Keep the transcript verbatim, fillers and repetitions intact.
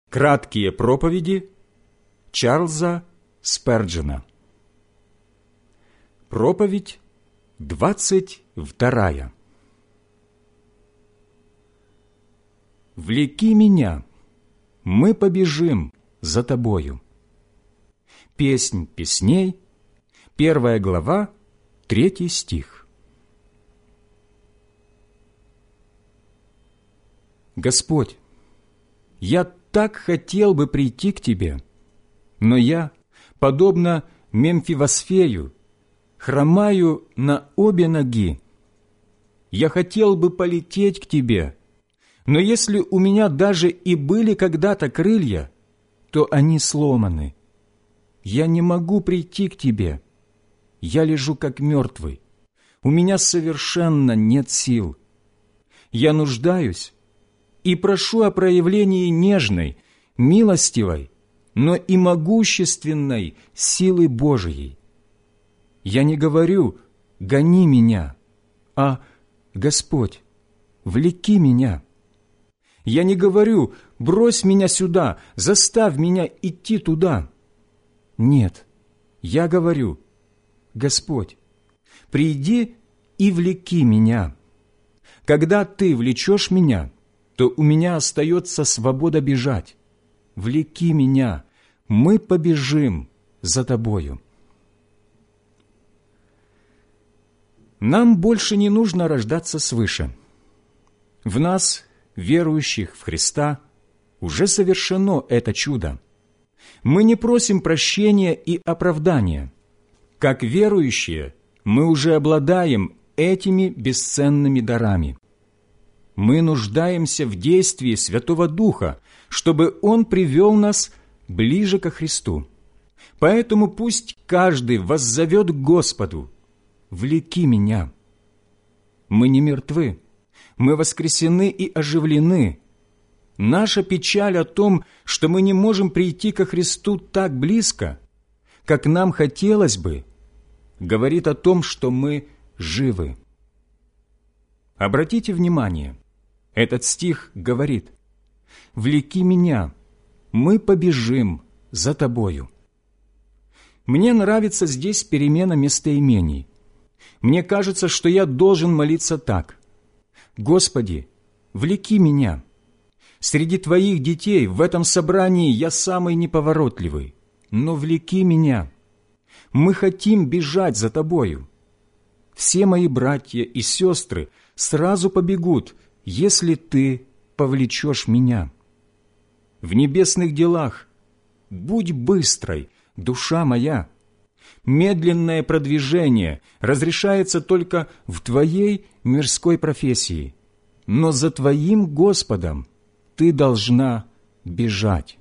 Краткие проповеди Чарльза Сперджена. Проповедь двадцать вторая. «Влеки меня, мы побежим за тобою». Песнь песней, первая глава, третий стих. Господь, я так хотел бы прийти к Тебе, но я, подобно Мемфивосфею, хромаю на обе ноги. Я хотел бы полететь к Тебе, но если у меня даже и были когда-то крылья, то они сломаны. Я не могу прийти к Тебе. Я лежу как мертвый. У меня совершенно нет сил. Я нуждаюсь и прошу о проявлении нежной, милостивой, но и могущественной силы Божией. Я не говорю «гони меня», а «Господь, влеки меня». Я не говорю «брось меня сюда, заставь меня идти туда». Нет, я говорю «Господь, приди и влеки меня». Когда Ты влечешь меня, то у меня остается свобода бежать. Влеки меня, мы побежим за Тобою. Нам больше не нужно рождаться свыше. В нас, верующих в Христа, уже совершено это чудо. Мы не просим прощения и оправдания. Как верующие, мы уже обладаем этими бесценными дарами. Мы нуждаемся в действии Святого Духа, чтобы Он привел нас ближе ко Христу. Поэтому пусть каждый воззовет к Господу: «Влеки меня». Мы не мертвы, мы воскресены и оживлены. Наша печаль о том, что мы не можем прийти ко Христу так близко, как нам хотелось бы, говорит о том, что мы живы. Обратите внимание, этот стих говорит: «Влеки меня, мы побежим за Тобою». Мне нравится здесь перемена местоимений. Мне кажется, что я должен молиться так: «Господи, влеки меня. Среди Твоих детей в этом собрании я самый неповоротливый, но влеки меня. Мы хотим бежать за Тобою. Все мои братья и сестры сразу побегут, если Ты повлечешь меня. В небесных делах будь быстрой, душа моя. Медленное продвижение разрешается только в Твоей мирской профессии, но за Твоим Господом Ты должна бежать».